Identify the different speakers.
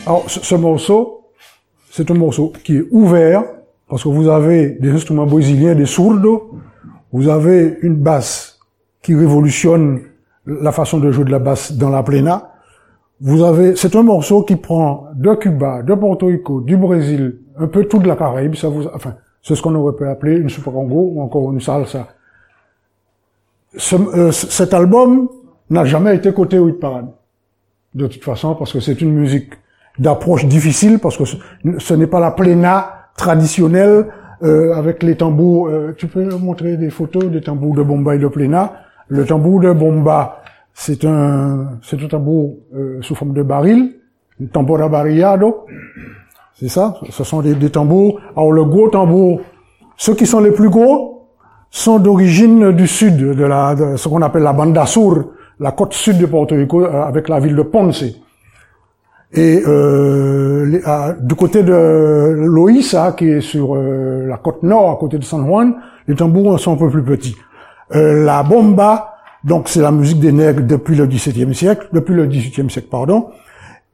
Speaker 1: Alors, ce morceau, c'est un morceau qui est ouvert, parce que vous avez des instruments brésiliens, des sourdos, vous avez une basse qui révolutionne la façon de jouer de la basse dans la plena. C'est un morceau qui prend de Cuba, de Porto Rico, du Brésil, un peu toute la Caraïbe, c'est ce qu'on aurait pu appeler une super congo ou encore une salsa. Cet album n'a jamais été coté au hit parade. De toute façon, parce que c'est une musique d'approche difficile, parce que ce n'est pas la plena traditionnelle, avec les tambours. Tu peux montrer des photos des tambours de bomba et de plena. Le tambour de bomba, c'est un tambour sous forme de baril, un tambor abarillado. C'est ça. Ce sont des tambours. Alors le gros tambour, ceux qui sont les plus gros, sont d'origine du sud, de ce qu'on appelle la Banda Sur, la côte sud de Porto Rico, avec la ville de Ponce. Et du côté de Loíza, qui est sur la côte nord, à côté de San Juan, les tambours sont un peu plus petits. La bomba, donc c'est la musique des nègres depuis le XVIIe siècle, pardon.